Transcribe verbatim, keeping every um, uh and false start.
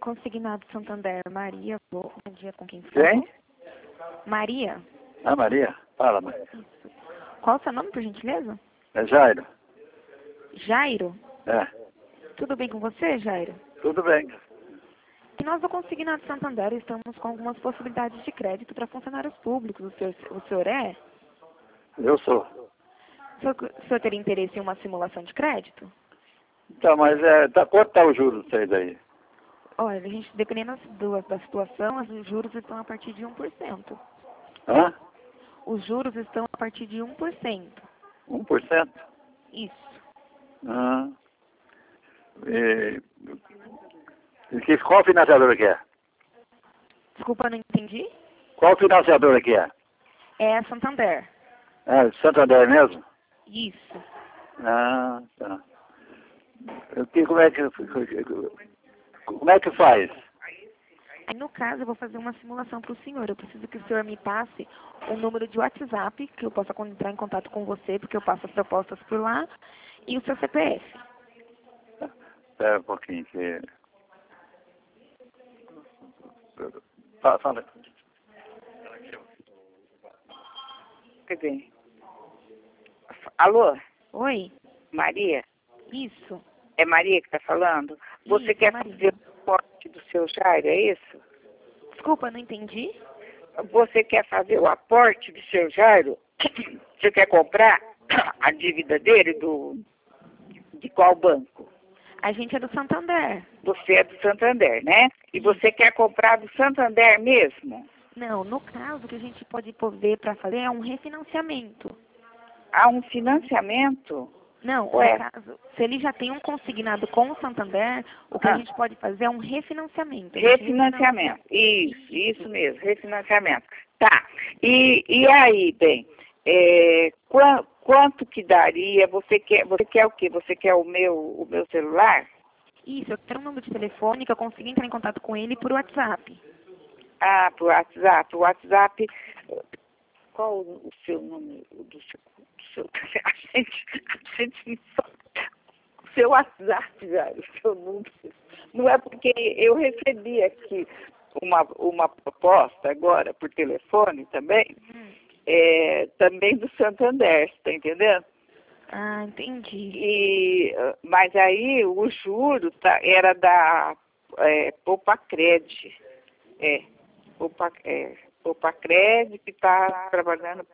Consignado Santander, Maria. Bom dia, com quem fala? Quem? Maria. Ah, Maria. Fala, Maria. Isso. Qual o seu nome, por gentileza? É Jairo. Jairo. É. Tudo bem com você, Jairo? Tudo bem. E nós do Consignado Santander estamos com algumas possibilidades de crédito para funcionários públicos. O senhor, o senhor é? Eu sou. O senhor, o senhor teria interesse em uma simulação de crédito? Então, mas é, tá, quanto tá o juros de vocês aí? Olha, a gente, dependendo das- da situação, os juros estão a partir de um por cento. Hã? Os juros estão a partir de um por cento. Um por cento? Isso. Ah. E, e que, qual financiadora que é? Desculpa, não entendi. Qual financiadora que é? É a Santander. É, Santander mesmo? Isso. Ah, tá. Eu, que, como é que como é que faz? Aí, no caso, eu vou fazer uma simulação para o senhor. Eu preciso que o senhor me passe um número de WhatsApp, que eu possa entrar em contato com você, porque eu passo as propostas por lá, e o seu C P F. Espera um pouquinho que... Fala. fala. Quer dizer, alô, Oi? Maria? Isso. É Maria que está falando? Você Isso, quer Maria. fazer o aporte do seu Jairo, é isso? Desculpa, não entendi. Você quer fazer o aporte do seu Jairo? Você quer comprar a dívida dele do, de qual banco? A gente é do Santander. Você é do Santander, né? E você quer comprar do Santander mesmo? Não, no caso, o que a gente pode ver para fazer é um refinanciamento. Há um financiamento? Não, Ué. no caso, se ele já tem um consignado com o Santander, o que Ah. a gente pode fazer é um refinanciamento. A gente Refinanciamento, isso, isso mesmo, refinanciamento. Tá, e, e aí, bem, é, qua- quanto que daria, você quer, você quer o quê? Você quer o meu, o meu celular? Isso, eu quero um número de telefone que eu consiga entrar em contato com ele por WhatsApp. Ah, por WhatsApp, o WhatsApp, qual o, o seu número, do seu, do seu, a gente, a gente não sabe. O seu WhatsApp, velho, o seu número. Não é porque eu recebi aqui uma, uma proposta agora por telefone também, Hum. é, também do Santander, tá entendendo? Ah, entendi. E, mas aí o juro tá, era da é, Poupa-Cred. É, Poupa, é, Poupa-Cred que está trabalhando